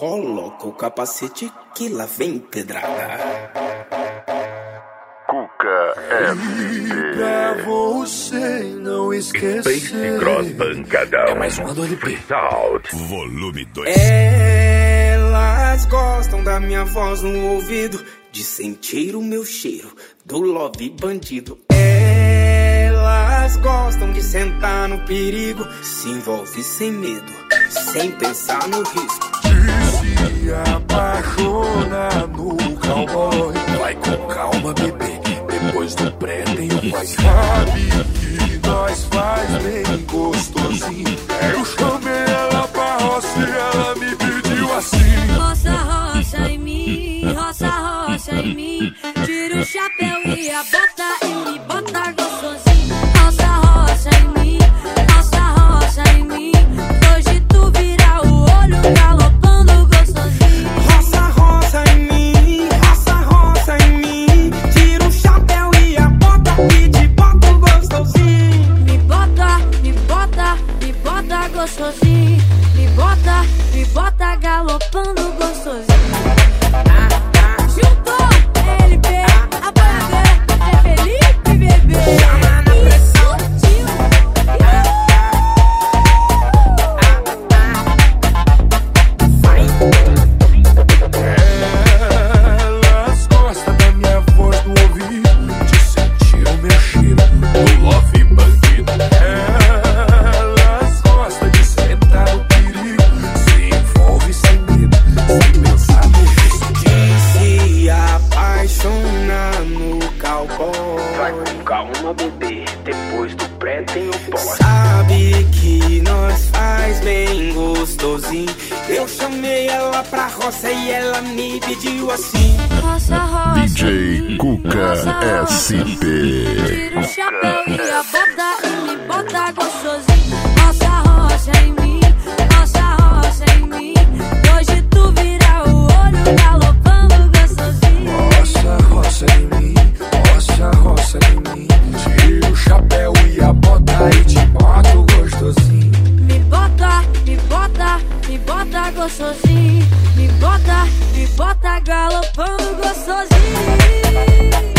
Coloca o capacete que lá vem pedrada. Cuca Pra você não esquecer. Space Cross Pancadão. É mais uma do LP. Volume 2. Elas gostam da minha voz no ouvido, de sentir o meu cheiro do love bandido. Elas gostam de sentar no perigo, se envolve sem medo, sem pensar no risco. Se apaixona no cowboy. Vai com calma, bebê. Depois do pré tem o pai. Sabe que nós faz bem gostosinho. Eu chamei ela pra roça e ela me pediu assim. Roça, roça em mim, roça, roça em mim. Tira o chapéu e a bota e me bota gostosinho. Roça, roça em mim, roça, roça em mim. Hoje tu vira o olho galopando gostosinho. Roça, roça em mim, roça, roça em mim. Tira o chapéu e a bota e te boto gostosinho. Me bota, me bota, me bota gostosinho. Me bota galopando gostosinho. Juntou LP, a banda é Felipe, bebê. Chama na pressão. Elas gostam da minha voz no ouvido, de sentir o meu cheiro do love bandido. Elas gostam de sentar no perigo, se envolve sem medo, sem pensar no risco. De se apaixonar no cowboy. Vai com calma, bebê. Depois do pré tem o pós. Sabe que nós faz bem gostosinho. Eu chamei ela pra roça e ela me pediu assim. Roça, roça DJ Cuca SP. Tira o chapéu e a bota e me bota gostosinho. Roça, roça em mim, roça, roça em mim. Hoje tu vira o olho galopando gostosinho. Roça, roça em mim, roça, roça em mim. Tira o chapéu e a bota e te boto gostosinho. Me bota, me bota, me bota gostosinho. Me bota galopando gostosinho.